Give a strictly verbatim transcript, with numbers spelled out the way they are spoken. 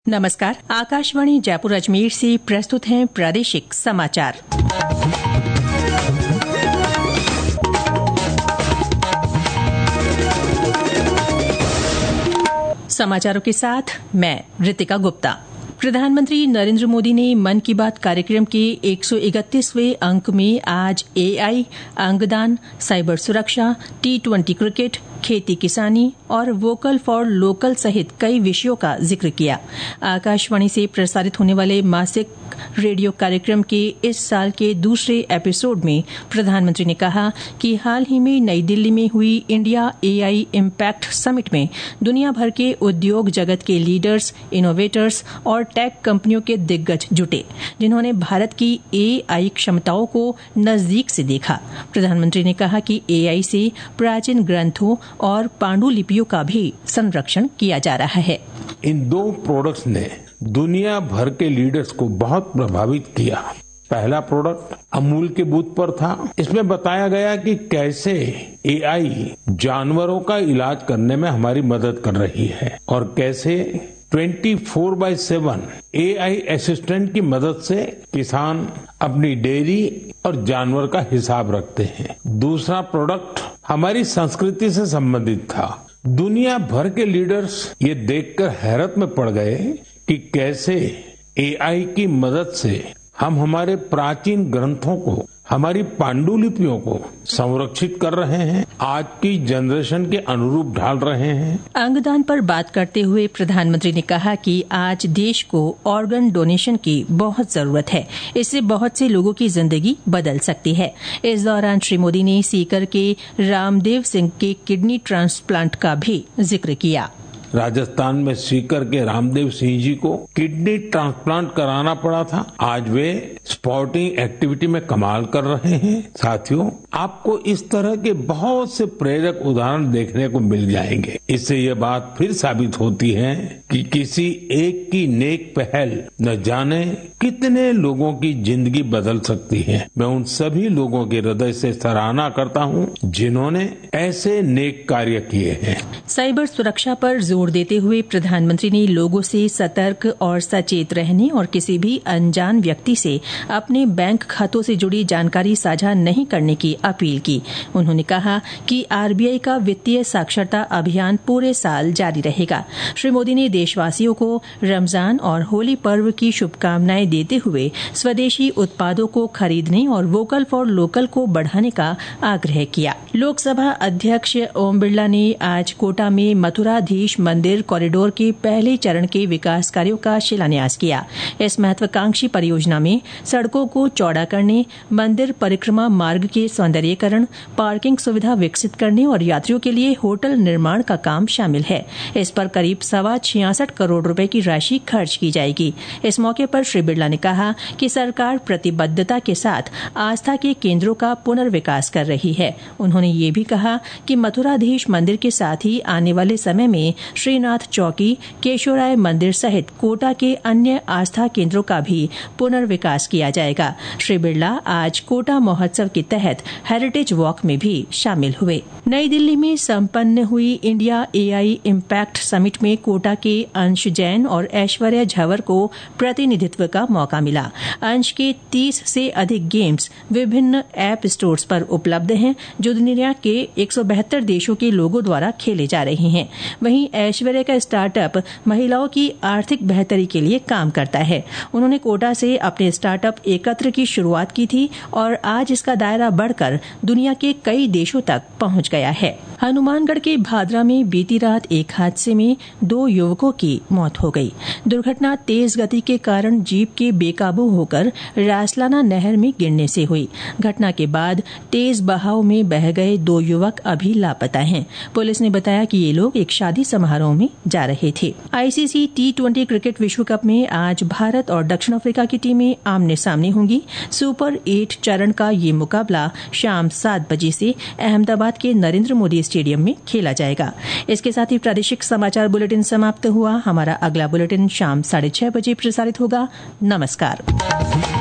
नमस्कार। आकाशवाणी जयपुर अजमेर से प्रस्तुत हैं प्रादेशिक समाचार। समाचारों के साथ मैं ऋतिका गुप्ता। प्रधानमंत्री नरेंद्र मोदी ने मन की बात कार्यक्रम के एक सौ इकतीसवें अंक में आज एआई, अंगदान, साइबर सुरक्षा, टी ट्वेंटी क्रिकेट, खेती किसानी और वोकल फॉर लोकल सहित कई विषयों का जिक्र किया। आकाशवाणी से प्रसारित होने वाले मासिक रेडियो कार्यक्रम के इस साल के दूसरे एपिसोड में प्रधानमंत्री ने कहा कि हाल ही में नई दिल्ली में हुई इंडिया एआई इम्पैक्ट समिट में दुनिया भर के उद्योग जगत के लीडर्स, इनोवेटर्स और टेक कंपनियों के दिग्गज जुटे, जिन्होंने भारत की एआई क्षमताओं को नजदीक से देखा। प्रधानमंत्री ने कहा कि एआई से प्राचीन ग्रंथों और पांडुलिपियों का भी संरक्षण किया जा रहा है। इन दो प्रोडक्ट्स ने दुनिया भर के लीडर्स को बहुत प्रभावित किया। पहला प्रोडक्ट अमूल के बूथ पर था। इसमें बताया गया कि कैसे एआई जानवरों का इलाज करने में हमारी मदद कर रही है और कैसे चौबीस बाय सात एआई असिस्टेंट की मदद से किसान अपनी डेयरी और जानवर का हिसाब रखते हैं। दूसरा प्रोडक्ट हमारी संस्कृति से संबंधित था। दुनिया भर के लीडर्स ये देखकर हैरत में पड़ गए कि कैसे एआई की मदद से हम हमारे प्राचीन ग्रंथों को, हमारी पांडुलिपियों को संरक्षित कर रहे हैं, आज की जनरेशन के अनुरूप ढाल रहे हैं। अंगदान पर बात करते हुए प्रधानमंत्री ने कहा कि आज देश को ऑर्गन डोनेशन की बहुत जरूरत है। इससे बहुत से लोगों की जिंदगी बदल सकती है। इस दौरान श्री मोदी ने सीकर के रामदेव सिंह के किडनी ट्रांसप्लांट का भी जिक्र किया। राजस्थान में सीकर के रामदेव सिंह जी को किडनी ट्रांसप्लांट कराना पड़ा था। आज वे स्पोर्टिंग एक्टिविटी में कमाल कर रहे हैं। साथियों, आपको इस तरह के बहुत से प्रेरक उदाहरण देखने को मिल जाएंगे। इससे ये बात फिर साबित होती है कि किसी एक की नेक पहल न जाने कितने लोगों की जिंदगी बदल सकती है। मैं उन सभी लोगों के हृदय से सराहना करता हूँ जिन्होंने ऐसे नेक कार्य किए हैं। साइबर सुरक्षा पर जोर देते हुए प्रधानमंत्री ने लोगों से सतर्क और सचेत रहने और किसी भी अनजान व्यक्ति से अपने बैंक खातों से जुड़ी जानकारी साझा नहीं करने की अपील की। उन्होंने कहा कि आरबीआई का वित्तीय साक्षरता अभियान पूरे साल जारी रहेगा। श्री मोदी ने देशवासियों को रमजान और होली पर्व की शुभकामनाएं देते हुए स्वदेशी उत्पादों को खरीदने और वोकल फॉर लोकल को बढ़ाने का आग्रह किया। लोकसभा अध्यक्ष ओम बिरला ने आज कोटा में मथुराधीश मंदिर कॉरिडोर के पहले चरण के विकास कार्यों का शिलान्यास किया। इस महत्वाकांक्षी परियोजना में सड़कों को चौड़ा करने, मंदिर परिक्रमा मार्ग के सौंदर्यीकरण, पार्किंग सुविधा विकसित करने और यात्रियों के लिए होटल निर्माण का काम शामिल है। इस पर करीब सवा छियासठ करोड़ रुपए की राशि खर्च की जाएगी। इस मौके पर श्री बिरला ने कहा कि सरकार प्रतिबद्धता के साथ आस्था के केंद्रों का पुनर्विकास कर रही है। उन्होंने ये भी कहा कि मथुराधीश मंदिर के साथ ही आने वाले समय में श्रीनाथ चौकी, केशवराय मंदिर सहित कोटा के अन्य आस्था केंद्रों का भी पुनर्विकास किया जाएगा। श्री बिरला आज कोटा महोत्सव के तहत हेरिटेज वॉक में भी शामिल हुए। नई दिल्ली में संपन्न हुई इंडिया एआई इम्पैक्ट समिट में कोटा के अंश जैन और ऐश्वर्या झवर को प्रतिनिधित्व का मौका मिला। अंश के तीस से अधिक गेम्स विभिन्न ऐप स्टोर्स पर उपलब्ध हैं, जो दुनिया के एक सौ बहत्तर देशों के लोगों द्वारा खेले जा रहे हैं। वहीं ऐश्वर्या का स्टार्टअप महिलाओं की आर्थिक बेहतरी के लिए काम करता है। उन्होंने कोटा से अपने स्टार्टअप एकत्र की शुरुआत की थी और आज इसका दायरा बढ़कर दुनिया के कई देशों तक पहुंच गया है। हनुमानगढ़ के भादरा में बीती रात एक हादसे में दो युवकों की मौत हो गई। दुर्घटना तेज गति के कारण जीप के बेकाबू होकर रासलाना नहर में गिरने से हुई। घटना के बाद तेज बहाव में बह गए दो युवक अभी लापता हैं। पुलिस ने बताया कि ये लोग एक शादी समारोह में जा रहे थे। आईसीसी टी ट्वेंटी क्रिकेट विश्व कप में आज भारत और दक्षिण अफ्रीका की टीमें आमने सामने होंगी। सुपर एट चरण का ये मुकाबला शाम सात बजे से अहमदाबाद के नरेंद्र मोदी स्टेडियम में खेला जाएगा। इसके साथ ही प्रादेशिक समाचार बुलेटिन समाप्त हुआ। हमारा अगला बुलेटिन शाम साढ़े छह बजे प्रसारित होगा। नमस्कार।